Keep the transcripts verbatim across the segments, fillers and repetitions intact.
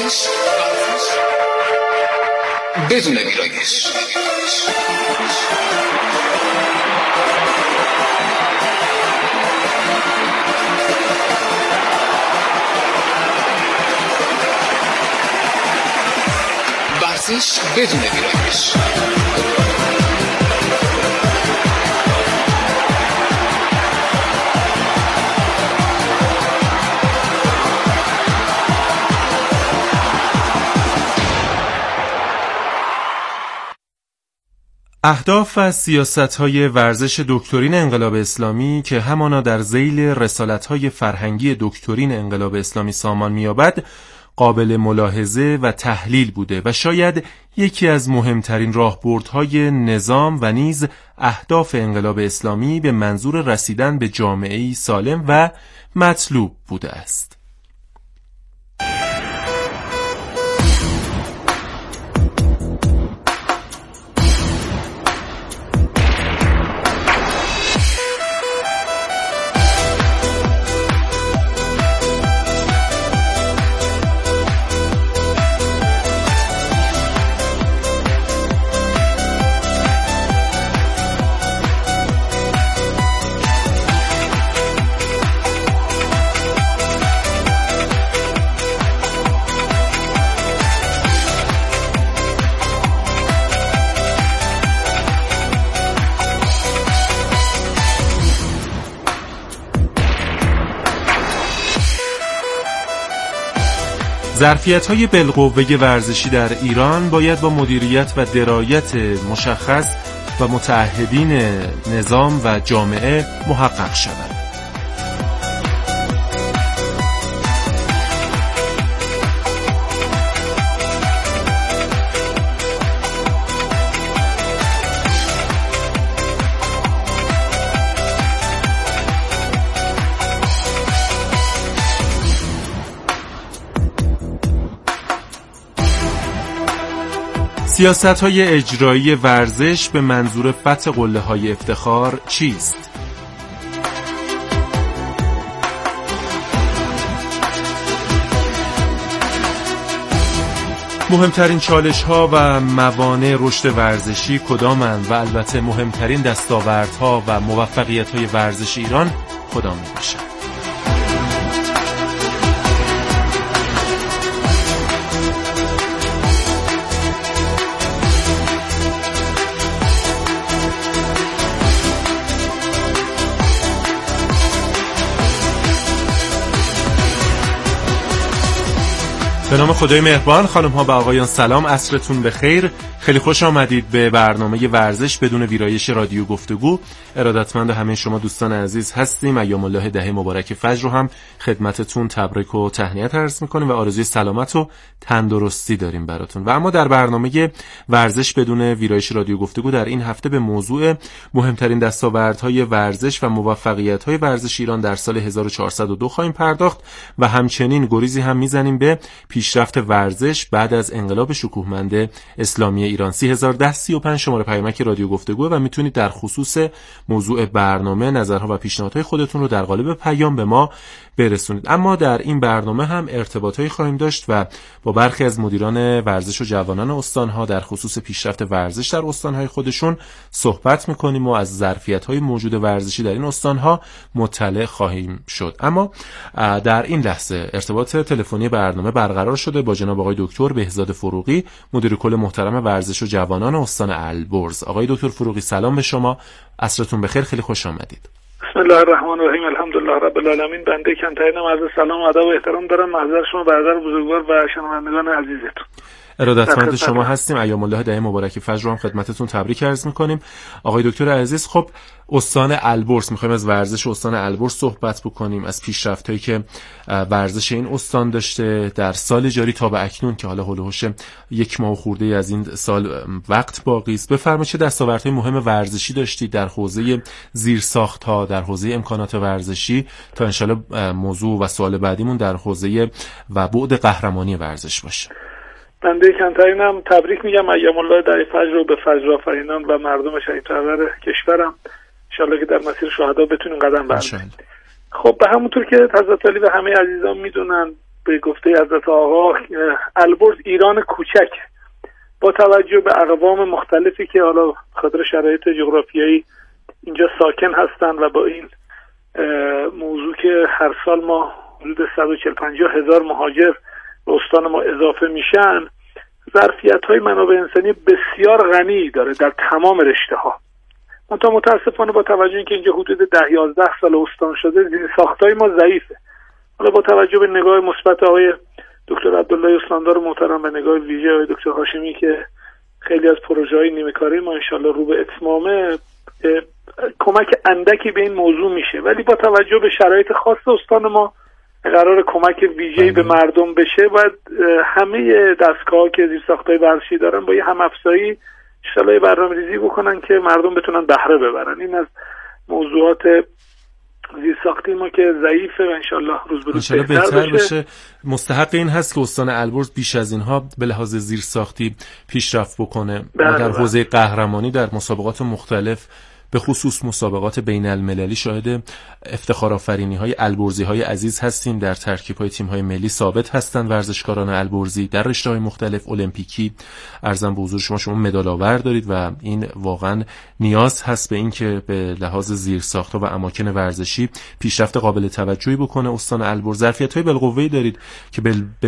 ورزش بدون ویرایش. ورزش بدون ویرایش. اهداف و سیاست‌های ورزش دکترین انقلاب اسلامی که همانا در ذیل رسالت‌های فرهنگی دکترین انقلاب اسلامی سامان می‌یابد قابل ملاحظه و تحلیل بوده و شاید یکی از مهمترین راهبردهای نظام و نیز اهداف انقلاب اسلامی به منظور رسیدن به جامعه‌ای سالم و مطلوب بوده است. ظرفیت‌های بالقوه ورزشی در ایران باید با مدیریت و درایت مشخص و متعهدین نظام و جامعه محقق شود. سیاست‌های اجرایی ورزش به منظور فتح قله‌های افتخار چیست؟ مهمترین چالش‌ها و موانع رشد ورزشی کدامند و البته مهمترین دستاوردها و موفقیت‌های ورزش ایران کدام می‌باشد؟ به نام خدای مهربان. خانم ها و آقایان سلام، عصرتون بخیر. خیلی خوش آمدید به برنامه ورزش بدون ویرایش رادیو گفتگو. ارادتمند همه شما دوستان عزیز هستیم. ایام الله دهه مبارک فجر رو هم خدمتتون تبریک و تهنیت عرض می‌کنیم و آرزوی سلامت و تندرستی داریم براتون. و اما در برنامه ورزش بدون ویرایش رادیو گفتگو در این هفته به موضوع مهمترین دستاوردهای ورزش و موفقیت‌های ورزش ایران در سال هزار و چهارصد و دو خواهیم پرداخت و همچنین گریزی هم می‌زنیم به پیشرفت ورزش بعد از انقلاب شکوهمند اسلامی ایران. سه هزار و ده سی و پنج شماره پیامک رادیو گفتگو و میتونید در خصوص موضوع برنامه نظرها و پیشنهادهای خودتون رو در قالب پیام به ما برسونید. اما در این برنامه هم ارتباطاتی خواهیم داشت و با برخی از مدیران ورزش و جوانان استانها در خصوص پیشرفت ورزش در استانهای خودشون صحبت میکنیم و از ظرفیت‌های موجود ورزشی در این استانها مطلع خواهیم شد. اما در این لحظه ارتباط تلفنی برنامه برقرار شده با جناب آقای دکتر بهزاد فروغی، مدیر کل محترم ورزش و جوانان استان البرز. آقای دکتر فروغی سلام به شما، عصرتون بخیر، خیلی خوش آمدید. بسم الله الرحمن الرحیم، الحمدلله رب العالمین. بنده کمترین عرض سلام و ادب و احترام دارم محضر شما برادر بزرگوار و شنوندگان عزیزتون. ارادتمند شما هستیم. ایام الله دهه مبارک فجر رو هم خدمتتون تبریک عرض می‌کنیم. آقای دکتر عزیز، خب استان البرز، می‌خوایم از ورزش استان البرز صحبت بکنیم، از پیشرفت‌هایی که ورزش این استان داشته در سال جاری تا به اکنون که حالا هولوش یک ماه خورده از این سال وقت باقی است. بفرمایید چه دستاوردهای مهم ورزشی داشتید در حوزه زیرساخت‌ها، در حوزه امکانات ورزشی، تا انشالله موضوع و سوال بعدیمون در حوزه و بعد قهرمانی ورزش باشه. بنده کمترینم تبریک میگم ایام الله دهه فجر رو به فجر آفرینان و مردم شهید پرور کشورم. انشالله که در مسیر شهدا بتونیم قدم برداریم. خب به همونطور که حضرت علی و همه عزیزان میدونن، به گفته حضرت آقا البرز ایران کوچک با توجه به اقوام مختلفی که حالا خاطر شرایط جغرافیایی اینجا ساکن هستن و با این موضوع که هر سال ما حدود صد و چهل پنجاه هزار مهاجر به استان ما اضافه میشن، ظرفیت‌های منابع انسانی بسیار غنی داره در تمام رشته‌ها. منتها متاسفانه با توجه اینکه اینجا حدود ده یازده سال استان شده، زیرساخت‌های ما ضعیفه. حالا با توجه به نگاه مثبت آقای دکتر عبدالله استاندار محترم و نگاه ویژه آقای دکتر هاشمی که خیلی از پروژه‌های نیمه کاری ما انشالله رو به اتمامه، کمک اندکی به این موضوع میشه، ولی با توجه به شرایط خاص استان ما قرار کمک ویژه‌ای به مردم بشه، باید همه دستگاه‌ها که زیرساخت‌های ورزشی دارن با یه هم افزایی انشالله برنامه‌ریزی بکنن که مردم بتونن بهره ببرن. این از موضوعات زیرساختی ما که ضعیفه و انشالله روز به روز بهتر, بهتر بشه. بشه. مستحق این هست که استان البرز بیش از اینها به لحاظ زیرساختی پیشرفت بکنه. ما در حوزه قهرمانی در مسابقات مختلف به خصوص مسابقات بین المللی شاهد افتخارآفرینی های البرزی های عزیز هستیم. در ترکیب های تیم های ملی ثابت هستند ورزشکاران البرزی در رشته های مختلف المپیکی. عرضم به حضور شما شما مدال آور دارید و این واقعا نیاز هست به این که به لحاظ زیرساخت‌ها و اماکن ورزشی پیشرفت قابل توجهی بکنه استان البرز. ظرفیت‌های بالقوه‌ای دارید که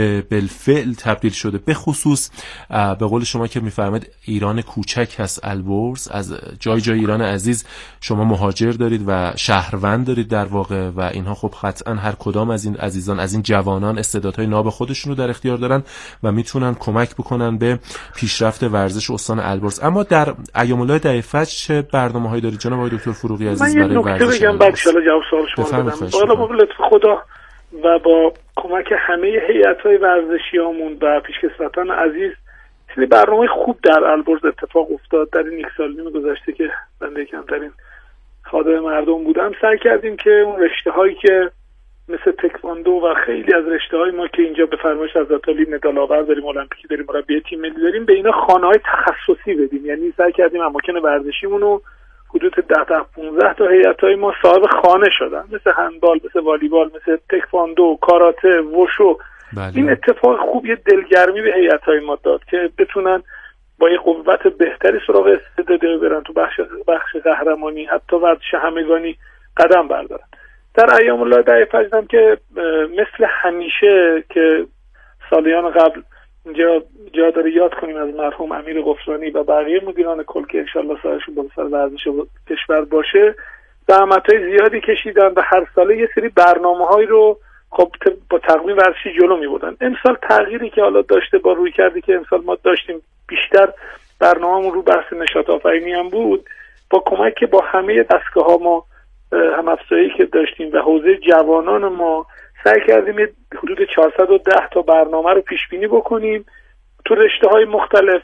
بالفعل تبدیل شده، به خصوص به قول شما که می‌فرمایید ایران کوچک هست البرز. از جای جای ایران عزیز شما مهاجر دارید و شهروند دارید در واقع و اینها خب قطعا هر کدام از این عزیزان، از این جوانان استعدادهای ناب خودشون رو در اختیار دارن و میتونن کمک بکنن به پیشرفت ورزش استان البرز. اما در ایام الله دعی فجر چه برنامه‌هایی دارید جناب آقای دکتر فروغی عزیز برای ورزش؟ من یه نکته بگم بعد ان شاء الله جواب سوال شما بدم. بالا با لطف خدا و با کمک همه هیئت‌های ورزشیامون و پیشکسوتان عزیز خیلی برنامه خوب در البرز اتفاق افتاد. در این یک سال نیم گذشته که بنده کمترین خادم مردم بودم، سعی کردیم که اون رشته‌هایی که مثل تکواندو و خیلی از رشته‌های ما که اینجا به فرمایش حضرت علی مدال آور داریم، المپیکی داریم، مربی تیم ملی داریم، به اینا خانه‌های تخصصی بدیم. یعنی سعی کردیم اماکن ورزشیمون رو حدود ده تا پانزده تا هیئت‌های ما صاحب خانه شدن، مثل هندبال، مثل والیبال، مثل تکواندو، کاراته، وشو. بله. این اتفاق خوب یه دلگرمی به هیئت‌های ما داد که بتونن با یه قوت بهتری سراغ استعداد برن تو بخش بخش قهرمانی، حتی ورزش همگانی قدم بردارن. در ایام الله دعی فجر که مثل همیشه که سالیان قبل اینجا جا داره یاد کنیم از مرحوم امیر غفرانی و بقیه مدیران کل که انشالله سایشون با سر ورزش کشور باشه، زحمت‌های زیادی کشیدن و هر ساله یه سری برنامه‌هایی رو خب با تقویم ورزشی جلو می‌بردن. امسال تغییری که حالا داشته با روی کردی که امسال ما داشتیم، بیشتر برنامه‌مون رو بحث نشاط آفرینی هم بود. با کمک با همه دستگاه‌ها ما هم افزایی که داشتیم و حوزه جوانان ما سعی کردیم حدود چهارصد و ده تا برنامه رو پیش بینی بکنیم تو رشته‌های مختلف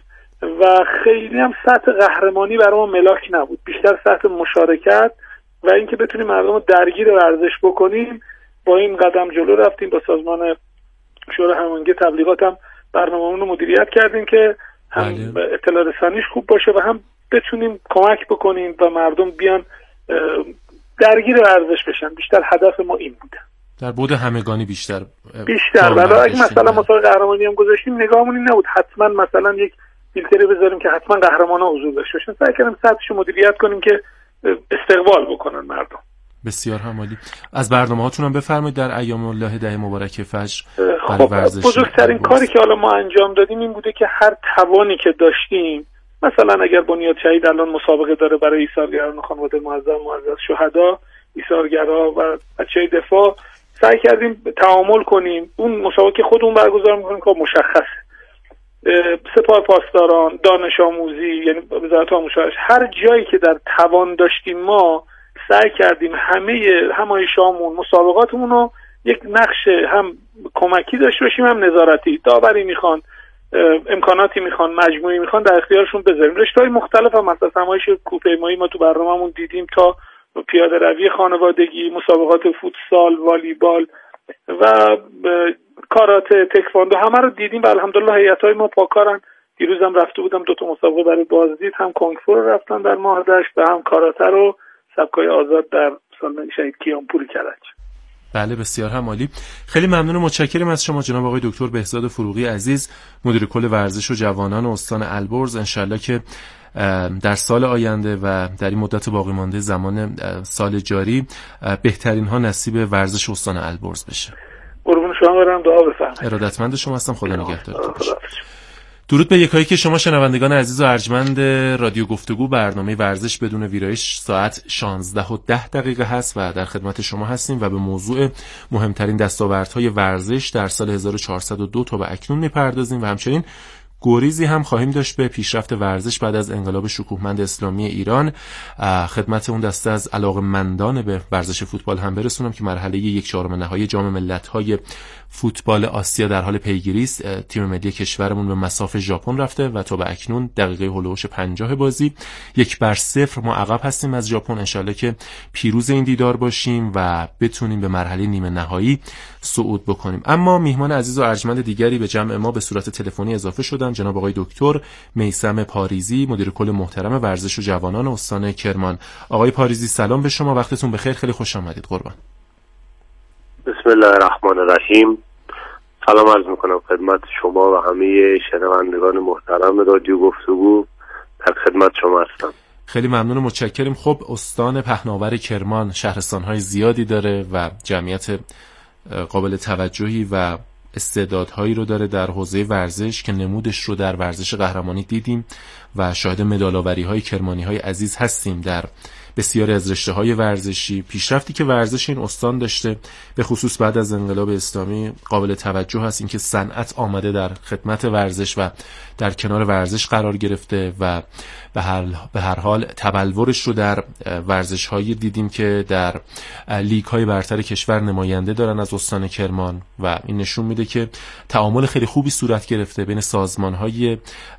و خیلی هم سطح قهرمانی برای ما ملاک نبود، بیشتر سطح مشارکت و اینکه بتونیم مردم رو درگیر ورزش بکنیم. با این قدم جلو رفتیم. با سازمان شورای هماهنگی تبلیغات هم برنامه‌مون رو مدیریت کردیم که هم بله. اطلاع رسانیش خوب باشه و هم بتونیم کمک بکنیم و مردم بیان درگیر ورزش بشن. بیشتر هدف ما این بوده. در بعد همگانی بیشتر بیشتر ولی اگه مثلا مسابقه قهرمانی هم گذاشتیم نگاهمون این نبود حتما مثلا یک فیلتری بذاریم که حتما قهرمانا حضور داشته باشن. سعی کردیم سطحش رو مدیریت کنیم که استقبال بکنن مردم. بسیار همالی. از برنامه‌هاتون هم بفرمایید در ایام الله دعی مبارک فجر. خب بزرگترین کاری که حالا ما انجام دادیم این بوده که هر توانی که داشتیم، مثلا اگر بنیاد شهید الان مسابقه داره برای ایثارگران خانواده معظم معزز شهدا، ایثارگرا و بچه‌های دفاع، سعی کردیم تعامل کنیم. اون مسابقه خودمون برگزار می‌کنیم که مشخصه. سپاه پاسداران، دانش آموزی، یعنی وزارت آموزش، هر جایی که در توان داشتیم ما سعی کردیم همه همایشامون، مسابقاتمون رو یک نقش هم کمکی داشته باشیم هم نظارتی. داوری میخوان، امکاناتی میخوان، مجموعی میخوان، در اختیارشون بذاریم. رشته‌های مختلف هم مثلا همایش کوهپیمایی ما تو برنامه‌مون دیدیم تا پیاده روی خانوادگی، مسابقات فوتسال، والیبال و کاراته، تکواندو، همه رو دیدیم و الحمدلله هیئت‌های ما پاکارن. دیروز هم رفته بودم دو تا مسابقه برای بازدید، هم کنگفو رو رفتن در ماهدشت و هم کاراته رو سبکای آزاد در سالن شهید کیانپور کرج. بله بسیار هم عالی. خیلی ممنون و متشکرم از شما جناب آقای دکتر بهزاد فروغی عزیز، مدیر کل ورزش و جوانان استان البرز. انشالله که در سال آینده و در این مدت باقی مانده زمان سال جاری بهترین ها نصیب ورزش استان البرز بشه. قربون شما برم، دعا بفرمایید. ارادتمند شما هستم. خدا نگهدارتون باشه. درود به یکایی که شما شنوندگان عزیز و ارجمند رادیو گفتگو، برنامه ورزش بدون ویرایش ساعت شانزده و ده دقیقه هست و در خدمت شما هستیم و به موضوع مهمترین دستاوردهای ورزش در سال هزار و چهارصد و دو تا به اکنون میپردازیم و همچنین گریزی هم خواهیم داشت به پیشرفت ورزش بعد از انقلاب شکوهمند اسلامی ایران. خدمت اون دسته از علاقه‌مندان به ورزش فوتبال هم برسونم که مرحله یک چهارم نهایی جام ملت‌های فوتبال آسیا در حال پیگیری است. تیم ملی کشورمون به مصاف ژاپن رفته و تا به اکنون دقیقه هولوش پنجاه بازی یک بر صفر ما عقب هستیم از ژاپن. انشالله که پیروز این دیدار باشیم و بتونیم به مرحله نیمه نهایی صعود بکنیم. اما میهمان عزیز و ارجمند دیگری به جمع ما به صورت تلفنی اضافه شدن، جناب آقای دکتر میثم پاریزی، مدیر کل محترم ورزش و جوانان استان کرمان. آقای پاریزی سلام به شما، وقتتون بخیر، خیلی خوش آمدید. قربان. بسم الله الرحمن الرحیم. سلام عرض میکنم خدمت شما و همه شنوندگان محترم رادیو گفتگو. در خدمت شما هستم. خیلی ممنون و متشکریم. خب استان پهناور کرمان شهرستان‌های زیادی داره و جمعیت قابل توجهی و استعدادهایی رو داره در حوزه ورزش که نمودش رو در ورزش قهرمانی دیدیم و شاهد مدال‌آوری‌های کرمانی‌های عزیز هستیم در بسیاری از رشته‌های ورزشی. پیشرفتی که ورزش این استان داشته به خصوص بعد از انقلاب اسلامی قابل توجه هست، این که صنعت آمده در خدمت ورزش و در کنار ورزش قرار گرفته و به هر به هر حال تبلورش رو در ورزش‌هایی دیدیم که در لیگ‌های برتر کشور نماینده دارن از استان کرمان و این نشون میده که تعامل خیلی خوبی صورت گرفته بین سازمان‌های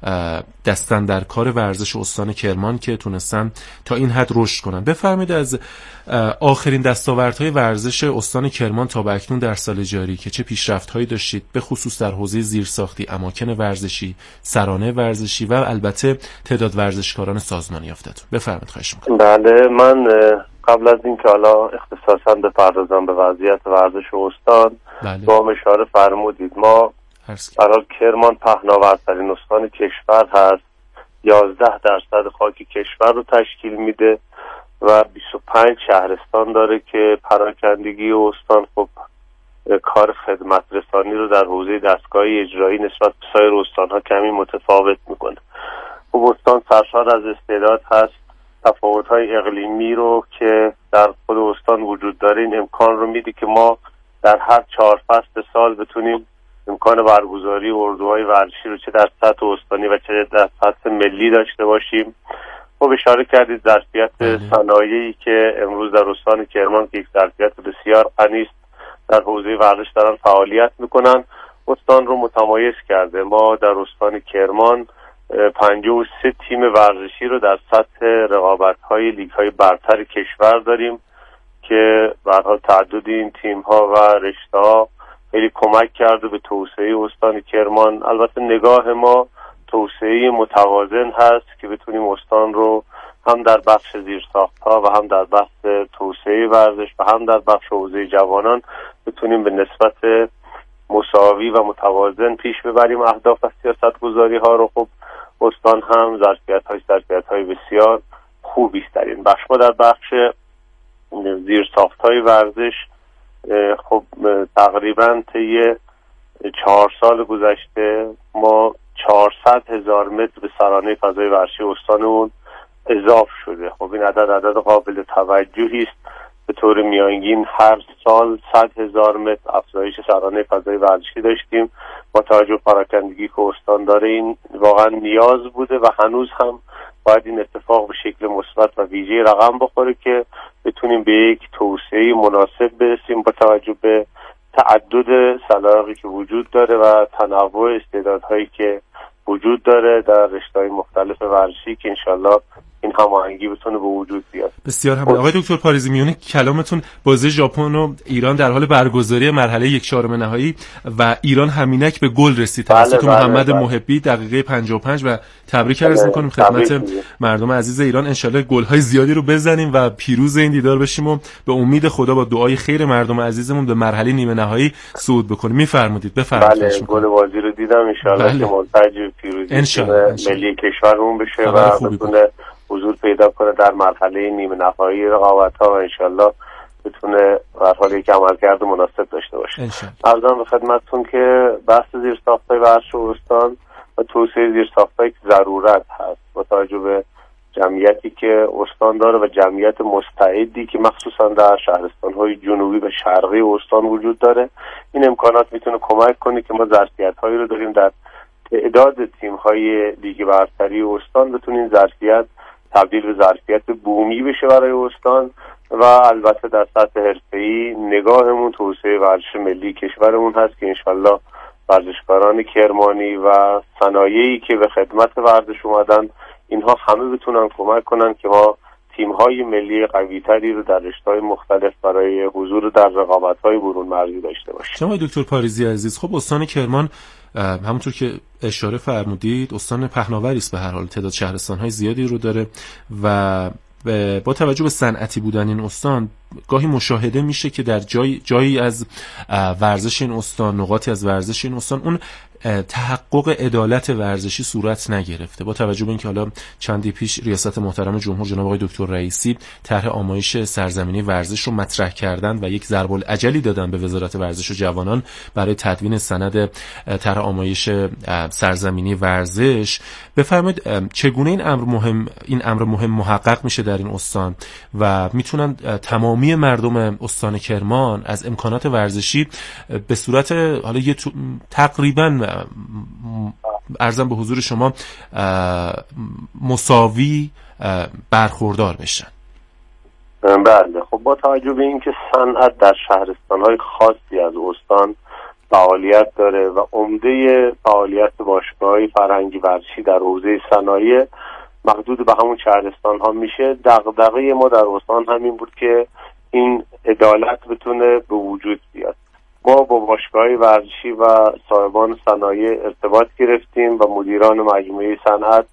دستن در کار ورزش استان کرمان که تونستن تا این حد رشد کنن. بفرمایید از آخرین دستاوردهای ورزش استان کرمان تا به اکنون در سال جاری که چه پیشرفت‌هایی داشتید، به خصوص در حوزه زیرساختی، اماکن ورزشی، سرانه ورزشی و البته تعداد ورزشکاران سازمانی یافتتون. بفرمایید خواهش می‌کنم. بله، من قبل از اینکه حالا اختصاصاً بپردازم به وضعیت ورزش استان، بله. با اشاره فرمودید ما برای کرمان پهناورترین استان کشور هست. یازده درصد خاک کشور رو تشکیل میده و بیست و پنج شهرستان داره که پراکندگی استان خب کار خدمت رسانی رو در حوزه دستگاهی اجرایی نسبت به سایر استان‌ها کمی متفاوت میکنه. خب استان سرشار از استعداد هست. تفاوت‌های اقلیمی رو که در خود استان وجود داره این امکان رو میده که ما در هر چهار فصل سال بتونیم امکان برگزاری اردوهای ورزشی رو چه در سطح استانی و چه در سطح ملی داشته باشیم. خب اشاره کردید ظرفیت صنایعی که امروز در استان کرمان که یک ظرفیت بسیار غنی است در حوزه ورزش دارن فعالیت میکنن، استان رو متمایز کرده. ما در استان کرمان پنجاه و سه تیم ورزشی رو در سطح رقابت‌های لیگ‌های برتر کشور داریم که به هر حال تعدد این تیم‌ها و رشته‌ها خیلی کمک کرده به توسعه استان کرمان. البته نگاه ما توسعه متوازن هست که بتونیم استان رو هم در بخش زیرساخت‌ها و هم در بخش توسعه ورزش و هم در بخش حوزه جوانان بتونیم به نسبت مساوی و متوازن پیش ببریم اهداف و سیاست‌گذاری‌ها رو. خب استان هم ظرفیت‌های ظرفیت‌های بسیار خوبی است در این بخش. ما در بخش زیرساخت‌های ورزش خب تقریبا طی چهار سال گذشته ما چهارصد هزار متر به سرانه فضای ورزشی استانمون اضافه شده. خب این عدد عدد قابل توجهی است. به طور میانگین هر سال صد هزار متر افزایش سرانه فضای ورزشی داشتیم. با توجه پراکندگی که استان داره این واقعا نیاز بوده و هنوز هم باید این اتفاق به شکل مثبت و ویژه رقم بخوره که بتونیم به یک توسعه مناسب برسیم با توجه به تعدد سلاحی که وجود داره و تنوع استعدادهایی که وجود داره در رشته‌های مختلف ورزشی که انشالله این هماهنگی بتونه به وجود بیاد. بسیار هم آقای دکتر پاریزی، میونه کلامتون بازی ژاپن و ایران در حال برگزاری مرحله یک چهارم نهایی و ایران همینک به گل رسید توسط بله محمد بله. محبی دقیقه پنجاه و پنج و تبریک عرض بله. می‌کنیم خدمت مردم عزیز ایران. انشالله گل‌های زیادی رو بزنیم و پیروز این دیدار بشیم و به امید خدا با دعای خیر مردم عزیزمون به مرحله نیمه نهایی صعود بکنیم. می‌فرمایید بفرمایید. بله گل بازی رو دیدم ان شاءالله بله. که منتج پیروزی ملی کشورمون بشه و بتونه حضور پیدا کنه در مرحله نیمه نهایی رقابت‌ها و انشالله بتونه در حال یک عملکرد مناسب داشته باشه. عرضم به خدمتتون که بحث زیرساخت‌های ورزش استان و توسعه زیرساخت‌های ضرورت هست با توجه به جمعیتی که استان داره و جمعیت مستعدی که مخصوصا در شهرستان‌های جنوبی و شرقی استان وجود داره. این امکانات میتونه کمک کنه که ما ظرفیت‌هایی رو داریم در تعداد تیم‌های لیگ برتری استان بتونه این ظرفیت تبدیل به ظرفیت بومی بشه برای استان و البته در سطح حرفه‌ای نگاهمون توسعه ورزش ملی کشورمون هست که انشالله ورزشکاران کرمانی و صنایعی که به خدمت ورزش اومدن اینها همه بتونن کمک کنن که ما تیم‌های ملی قوی‌تری رو در رشته‌های مختلف برای حضور در رقابت‌های برون مرزی داشته باشیم. شما دکتر پاریزی عزیز، خب استان کرمان همونطور که اشاره فرمودید استان پهناوری است، به هر حال تعداد شهرستان‌های زیادی رو داره و با توجه به صنعتی بودن این استان گاهی مشاهده میشه که در جای جایی از ورزش این استان، نقاطی از ورزش این استان اون تحقق عدالت ورزشی صورت نگرفته. با توجه به اینکه حالا چندی پیش ریاست محترم جمهور جناب آقای دکتر رئیسی طرح آمایش سرزمینی ورزش رو مطرح کردن و یک ضرب الاجلی دادن به وزارت ورزش و جوانان برای تدوین سند طرح آمایش سرزمینی ورزش، بفرمایید چگونه این امر مهم این امر مهم محقق میشه در این استان و میتونن تمامی مردم استان کرمان از امکانات ورزشی به صورت حالا یه تقریبا عرضم به حضور شما مساوی برخوردار بشن؟ بله خب با توجه به اینکه صنعت در شهرستان‌های خاصی از استان فعالیت داره و عمده فعالیت باشگاه‌های فرهنگی ورزشی در حوزه صنایع محدود به همون شهرستان‌ها میشه، دغدغه ما در استان همین بود که این عدالت بتونه به وجود بیاد. ما با باشگاه‌های ورزشی و صاحبان صنایع ارتباط گرفتیم و مدیران مجموعه صنعت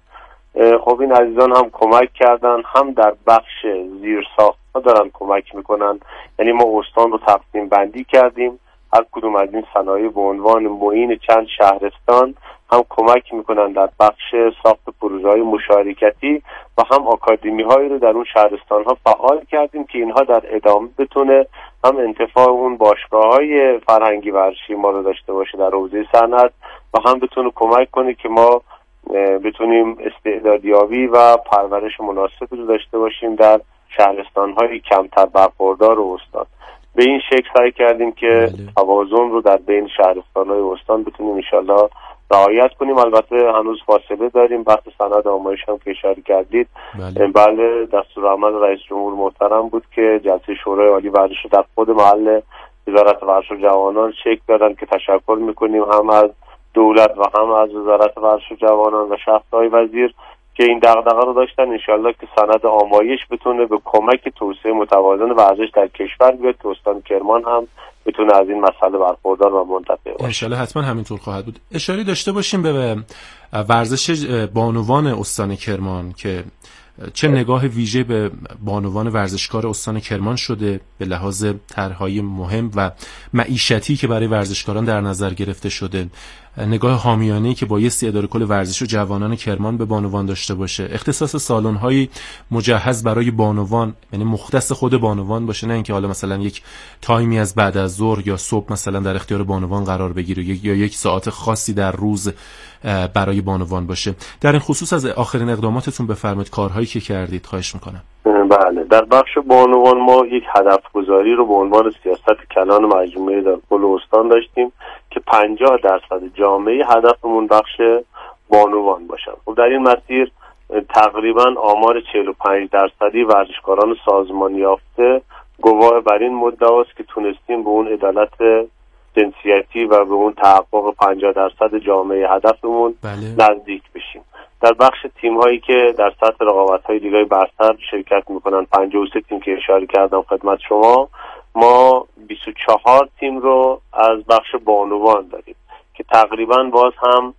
خب این عزیزان هم کمک کردن، هم در بخش زیرساخت‌ها دارن کمک میکنن. یعنی ما استان رو تقسیم بندی کردیم، هر کدوم از این صنایع به عنوان معین چند شهرستان هم کمک میکنن در بخش ساخت پروژه‌های مشارکتی و هم آکادمی هایی رو در اون شهرستان ها فعال کردیم که اینها در ادامه بتونه هم انتفاع اون باشگاه های فرهنگی ورزشی ما رو داشته باشه در حوزه صنعت و هم بتونه کمک کنه که ما بتونیم استعدادیابی و پرورش مناسبی رو داشته باشیم در شهرستان های کمتر برخوردار استان. به این شکل سعی کردیم که توازن رو در بین شهرستان های استان بتونیم انشالله رعایت کنیم. البته هنوز فاصله داریم، بحث سند آمایش هم که اشاره کردید بله, بله دستورالعمل رئیس جمهور محترم بود که جلسه شورای عالی ورزش رو در خود محل وزارت ورزش و جوانان شکل دادن که تشکر میکنیم هم از دولت و هم از وزارت ورزش و جوانان و شخصهای وزیر که این دغدغه رو داشتن انشالله که سند آمایش بتونه به کمک توسعه متوازن ورزش در کشور بیاد که استان کرمان هم بتونه از این مسئله برخوردار و منتفع باشه. انشالله حتما همینطور خواهد بود. اشاره داشته باشیم به ورزش بانوان استان کرمان که چه نگاه ویژه به بانوان ورزشکار استان کرمان شده به لحاظ طرح‌های مهم و معیشتی که برای ورزشکاران در نظر گرفته شده، نگاه حامیانه‌ای که بایستی اداره کل ورزش و جوانان کرمان به بانوان داشته باشه، اختصاص سالن‌های مجهز برای بانوان یعنی مختص خود بانوان باشه، نه اینکه حالا مثلا یک تایمی از بعد از ظهر یا صبح مثلا در اختیار بانوان قرار بگیره یا یک ساعت خاصی در روز برای بانوان باشه. در این خصوص از آخرین اقداماتتون بفرمایید، کارهایی که کردید خواهش میکنم. بله، در بخش بانوان ما یک هدف گذاری رو به عنوان سیاست کلان مجموعه در کل استان داشتیم که پنجاه درصد جامعه هدفمون بخش بانوان باشن. خب در این مسیر تقریبا آمار چهل و پنج درصدی ورزشکاران سازمان یافته گواه بر این مدعاست که تونستیم به اون عدالت جنسیتی و به اون تحقق پنجاه درصد جامعه هدفمون بله. نزدیک بشیم. در بخش تیم هایی که در سطح رقابت های لیگ‌های برتر شرکت میکنن، پنجاه و سه تیم که اشاره کردم خدمت شما، ما بیست و چهار تیم رو از بخش بانوان داریم که تقریبا باز هم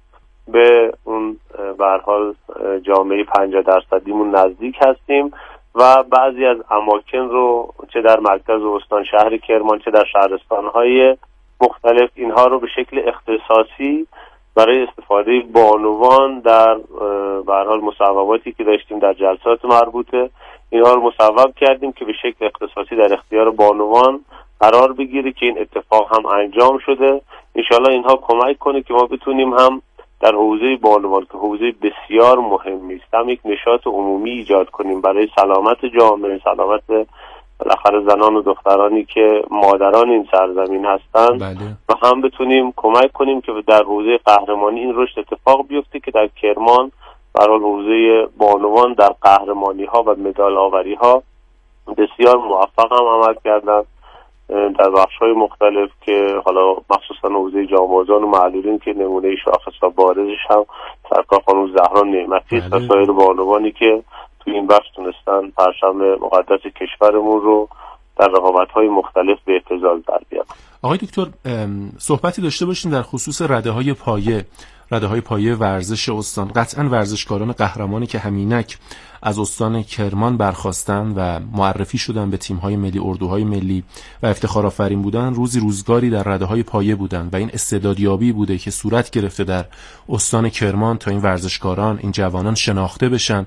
به اون به هر حال جامعه پنجاه درصدیمون نزدیک هستیم و بعضی از اماکن رو چه در مرکز و استان شهر کرمان چه در شهرستان‌های مختلف اینها رو به شکل اختصاصی برای استفاده بانوان در به هر حال مصوباتی که داشتیم در جلسات مربوطه اینها رو مصوب کردیم که به شکل اختصاصی در اختیار بانوان قرار بگیره که این اتفاق هم انجام شده. انشالله اینها کمک کنه که ما بتونیم هم در حوزه بانوان که حوزه بسیار مهمی است هم یک نشاط عمومی ایجاد کنیم برای سلامت جامعه، سلامت بالاخره زنان و دخترانی که مادران این سرزمین هستند بله. و هم بتونیم کمک کنیم که در حوزه قهرمانی این رشد اتفاق بیفته که در کرمان برای حوزه بانوان در قهرمانی ها و مدال آوری ها بسیار موفق هم عمل کردند در بخش های مختلف که حالا مخصوصا حوزه جانبازان و معلولین که نمونه شاخص و بارزش هم سرکار خانم زهرا نعمتی است و سایر بانوانی که تو این بخش تونستن پرچم مقدس کشورمون رو در رقابت‌های مختلف به اعتزال در بیارن. آقای دکتر صحبتی داشته باشیم در خصوص رده‌های پایه رده‌های پایه ورزش استان. قطعاً ورزشکاران قهرمانی که همینک از استان کرمان برخاستن و معرفی شدن به تیم‌های ملی، اردوهای ملی و افتخارآفرین بودن، روزی روزگاری در رده‌های پایه بودن و این استعدادیابی بوده که صورت گرفته در استان کرمان تا این ورزشکاران، این جوانان شناخته بشن،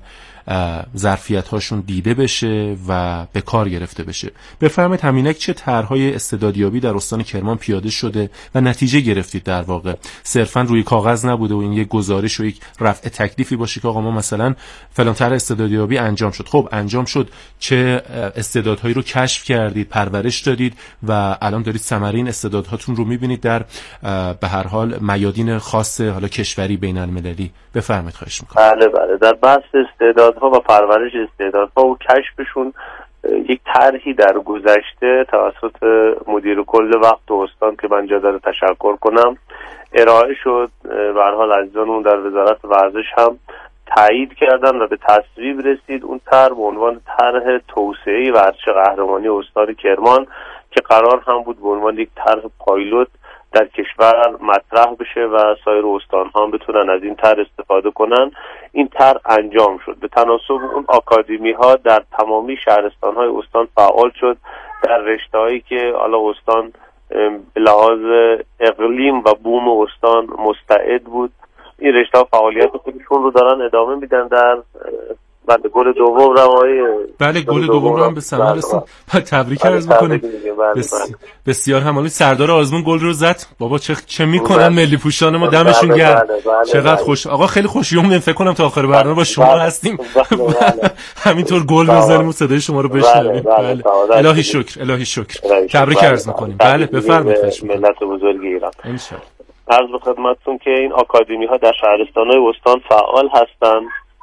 ظرفیت‌هاشون دیده بشه و به کار گرفته بشه. بفرمایید همینک چه طرح‌های استعدادیابی در استان کرمان پیاده شده و نتیجه گرفتید؟ در واقع صرفاً روی کاغذ نبوده و این یک گزارش و یک رفع تکلیفی باشه که آقا ما مثلا فلان طرح استعدادیابی انجام شد. خب انجام شد، چه استعدادهایی رو کشف کردید، پرورش دادید و الان دارید ثمره این استعدادهاتون رو می‌بینید در به هر حال میادین خاص حالا کشوری بین المللی. بفرمایید خواهش می‌کنم. بله بله در بحث استعدادها و پرورش استعدادها و کشفشون یک طرحی در گذشته توسط مدیر کل وقت استان که من جا داره تشکر کنم ارائه شد و هر حال عزیزانمون در وزارت ورزش هم تایید کردن و به تصویب رسید. اون طرح به عنوان طرح توسعه ورزش قهرمانی استان کرمان که قرار هم بود به عنوان یک طرح پایلوت در کشور مطرح بشه و سایر استان‌ها هم بتونن از این طرح استفاده کنن. این طرح انجام شد. به تناسب اون آکادمی‌ها در تمامی شهرستان‌های استان فعال شد در رشته‌هایی که حالا استان به لحاظ اقلیم و بوم استان مستعد بود. این رشته ها فعالیت خودشون رو دارن ادامه میدن. در بله گل دوم رو آقای بله گل دوم رو هم به ثمر رسید. تبریک عرض می‌کنیم. بسیار همالی سردار آزمون گل رو زد. بابا چه چه میکنن ملی پوشان ما، دمشون گرم. چقدر خوش. آقا خیلی خوشیوم فکر کنم تا آخر برنامه با شما هستیم. همینطور گل بزنیم و صدای شما رو بشنویم. بله الهی شکر، الهی شکر. تبریک عرض می‌کنیم. بله بفرمایید. ملت بزرگ ایران. ان شاء الله. عرض به خدمتتون که این آکادمی ها در شهرستان‌های استان فعال هستن.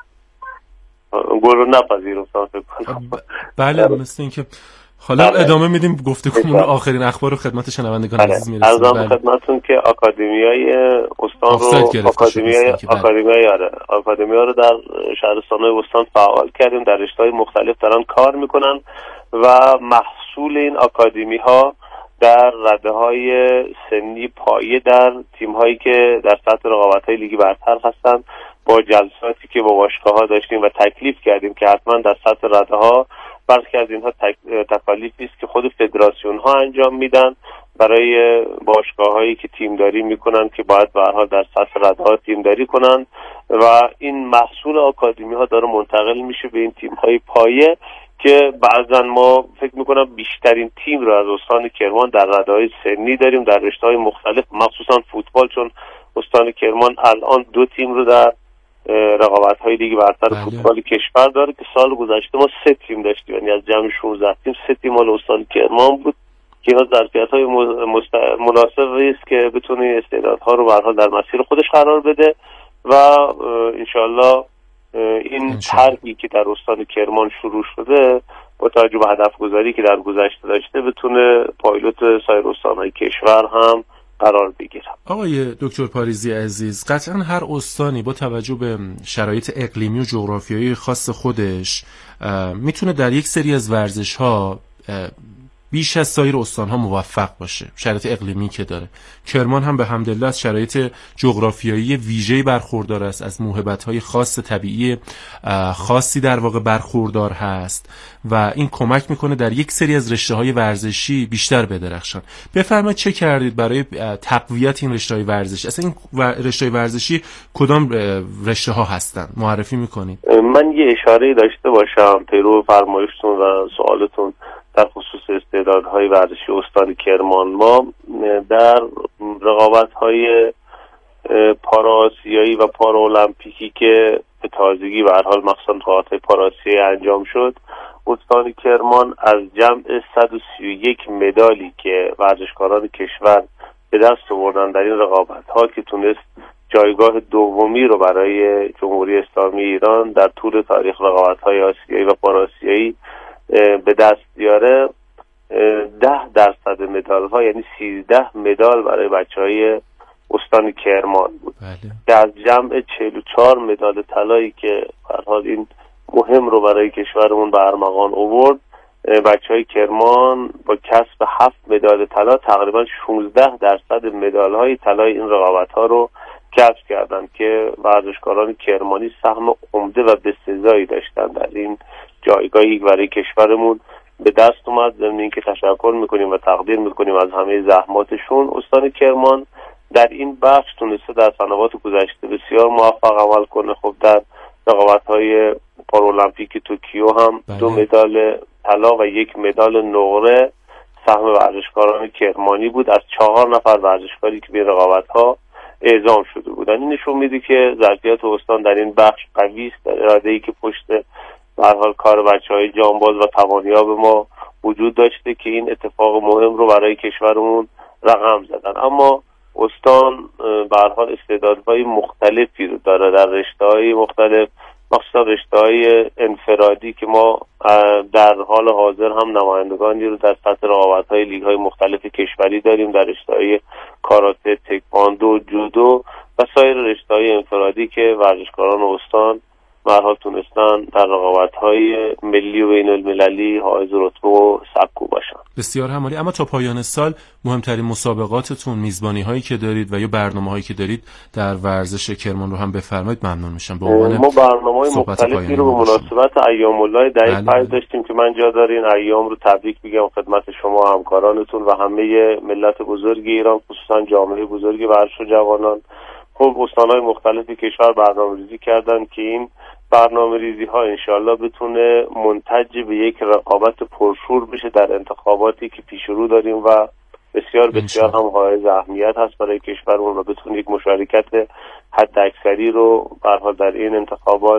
گل رو نپذیرفتم فکر کنم. بله مثل اینکه حالا ادامه میدیم گفتگومون رو، آخرین اخبار رو خدمت شنوندگان عزیز میرسونیم. عرض به خدمتتون که آکادمیای استان رو آکادمیای آکادمیای آره آکادمی‌ها رو در شهرستان‌های استان فعال کردیم، در رشته‌های مختلف دارن کار میکنن و محصول این آکادمی‌ها در رده‌های سنی پایه در تیم‌هایی که در سطح رقابت‌های لیگ برتر هستن با جلساتی که با باشگاه‌ها داشتیم و تکلیف کردیم که حتما در سطح رده‌ها برخی از اینها تکالیفی است که خود فدراسیون‌ها انجام میدن برای باشگاه‌هایی که تیمداری میکنن که باید به هر حال در سطح رده‌ها تیمداری کنن و این محصول آکادمی‌ها داره منتقل میشه به این تیم‌های پایه که بعضا ما فکر میکنم بیشترین تیم رو از استان کرمان در رده‌های سنی داریم در رشته‌های مختلف، مخصوصا فوتبال، چون استان کرمان الان دو تیم رو در رقابت‌های لیگ برتر بله. فوتبال کشور داره که سال گذشته ما سه تیم داشتیم، یعنی از جمع شانزده تیم سه تیم مال استان کرمان بود که اینا ظرفیت‌های مست... مناسبی است که بتونه استعدادها رو به هر حال در مسیر خودش قرار بده و انشالله این طرحی که در استان کرمان شروع شده با توجه به هدف گذاری که در گذشته داشته بتونه پایلوت سایر استان‌های کشور هم قرار بگیره. آقای دکتر پاریزی عزیز، قطعا هر استانی با توجه به شرایط اقلیمی و جغرافیایی خاص خودش میتونه در یک سری از ورزش‌ها بیش از سایر استان‌ها موفق باشه، شرایط اقلیمی که داره. کرمان هم به حمدالله از شرایط جغرافیایی ویژه‌ای برخوردار است، از موهبت‌های خاص طبیعی خاصی در واقع برخوردار هست و این کمک میکنه در یک سری از رشته‌های ورزشی بیشتر بدرخشن. بفرمایید چه کردید برای تقویت این رشته‌های ورزشی؟ اصلا این رشته‌های ورزشی کدام رشته‌ها هستن؟ معرفی میکنید؟ من یه اشاره‌ای داشته باشم پیرو فرمایشتون و سوالتون در خصوص استعدادهای ورزشی استان کرمان. ما در رقابت‌های پاراسیایی و پارالمپیکی که به تازگی به هر حال مخصوصا رقابت‌های پاراسیایی انجام شد، استان کرمان از جمع صد و سی و یک مدالی که ورزشکاران کشور به دست آوردن در این رقابت‌ها که تونست جایگاه دومی رو برای جمهوری اسلامی ایران در طول تاریخ رقابت‌های آسیایی و پاراسیایی به دست بیاره، ده درصد مدال ها یعنی سیزده مدال برای بچه های استان کرمان بود. بله. که از جمع چهل و چهار مدال طلایی که به هر حال این مهم رو برای کشورمون به ارمغان آورد، بچه های کرمان با کسب هفت مدال طلا تقریبا شانزده درصد مدال های طلای این رقابت ها رو کسب کردن که ورزشکاران کرمانی سهم عمده و بسزایی داشتن در این جایگاهی برای کشورمون به دست اومد. ضمن اینکه تشکر میکنیم و تقدیر میکنیم از همه زحماتشون، استان کرمان در این بخش تونسته در سنوات گذشته بسیار موفق عمل کنه. خب در رقابت‌های پارالمپیک توکیو هم بله. دو مدال طلا و یک مدال نقره سهم ورزشکاران کرمانی بود از چهار نفر ورزشکاری که به رقابت‌ها اعزام شده بودن. این نشون میده که ظرفیت استان در این بخش قوی است، در اراده‌ای که پشت به هر حال کار بچه‌های جانباز و توانیاب ما وجود داشته که این اتفاق مهم رو برای کشورمون رقم زدن. اما استان به هر حال استعدادهای مختلفی رو داره در رشته‌های مختلف، مخصوصا رشته‌های انفرادی که ما در حال حاضر هم نمایندگانی رو در سطح رقابت‌های لیگ‌های مختلف کشوری داریم، در رشته‌های کاراته، تکواندو، جودو و سایر رشته‌های انفرادی که ورزشکاران استان به هر حال تونستن در رقابت‌های ملی و بین‌المللی حائز رتبه و سبکو باشن. بسیار همالی. اما تا پایان سال مهمترین مسابقاتتون، میزبانی‌هایی که دارید و یا برنامه‌هایی که دارید در ورزش کرمان رو هم بفرمایید، ممنون میشم. به عنوان ما برنامه‌های مختلفی رو به مناسبت ایام الله دقیق پنج داشتیم که من جا داره این ایام رو تبریک بگم خدمت شما همکارانتون و همه ملت بزرگ ایران، خصوصا جامعه بزرگ ورزش و جوانان. خب استان‌های مختلف کشور برنامه‌ریزی کردن که این برنامه ریزی ها انشالله بتونه منتج به یک رقابت پرشور بشه در انتخاباتی که پیش رو داریم و بسیار بسیار هم حائز اهمیت هست برای کشورمون و بتونه یک مشارکت حد اکثری رو به هر حال در این انتخابات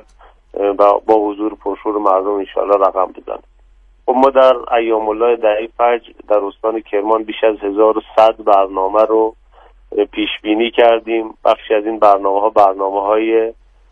با حضور پرشور مردم انشالله رقم بزنه. خب ما در ایام الله دقیق فجر در استان کرمان بیش از هزار و صد برنامه رو پیش بینی کردیم. بخشی از این برنامه ها برنامه های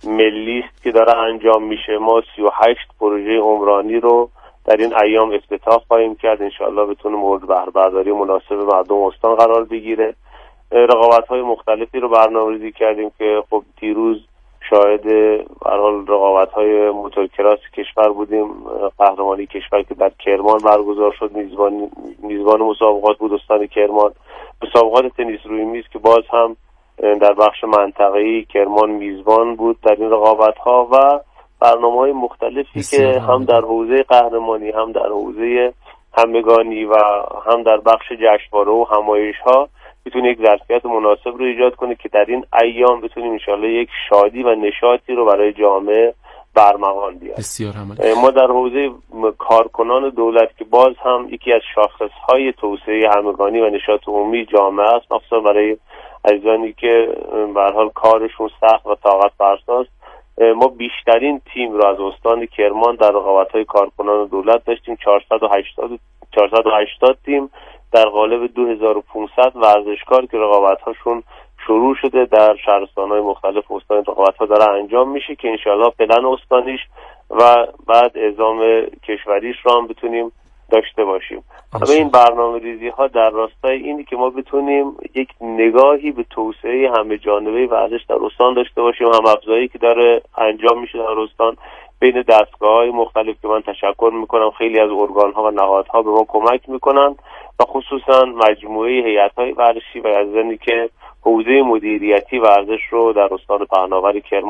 ملی است که داره انجام میشه. ما سی و هشت پروژه عمرانی رو در این ایام افتتاح خواهیم کرد، انشاءالله بتونه مورد بهره برداری مناسب مردم استان قرار بگیره. رقابت‌های مختلفی رو برنامه‌ریزی کردیم که خب دیروز شاهد به هر حال رقابت‌های موتورکراس کشور بودیم. قهرمانی کشور که در کرمان برگزار شد، میزبان میزبان مسابقات بود استان کرمان. مسابقات تنیس روی میز که باز هم در بخش منطقه‌ای کرمان میزبان بود در این رقابت‌ها و برنامه‌های مختلفی که هم در حوزه قهرمانی، هم در حوزه همگانی و هم در بخش جشنواره و همایش‌ها بتونه یک ظرفیت مناسب رو ایجاد کنه که در این ایام بتونیم انشالله یک شادی و نشاطی رو برای جامعه برمغان بیاریم. بسیار همالی. ما در حوزه کارکنان دولت که باز هم یکی از شاخص‌های توسعه همگانی و نشاط عمومی جامعه است، مخصوصا برای عزیزانی که به هر حال کارشون سخت و طاقت فرساست، ما بیشترین تیم رو از استان کرمان در رقابت‌های کارکنان دولت داشتیم. چهارصد و هشتاد تیم در قالب دو هزار و پانصد ورزشکار که رقابت‌هاشون شروع شده در شهرستان‌های مختلف استان رقابت‌ها داره انجام میشه که انشالله پلن استانیش و بعد اعزام کشوریش رو هم بتونیم داشته باشیم. همه این برنامه ریزی ها در راستای اینی که ما بتونیم یک نگاهی به توسعه همه جانبه ورزش در استان داشته باشیم، هم افزایی که داره انجام میشه در استان بین دستگاه‌های مختلف که من تشکر میکنم خیلی از ارگان‌ها و نهادها به ما کمک میکنن و خصوصا مجموعه هیئت‌های ورزشی و از اینی که حوزه مدیریتی ورزش رو در استان پهناور کرمان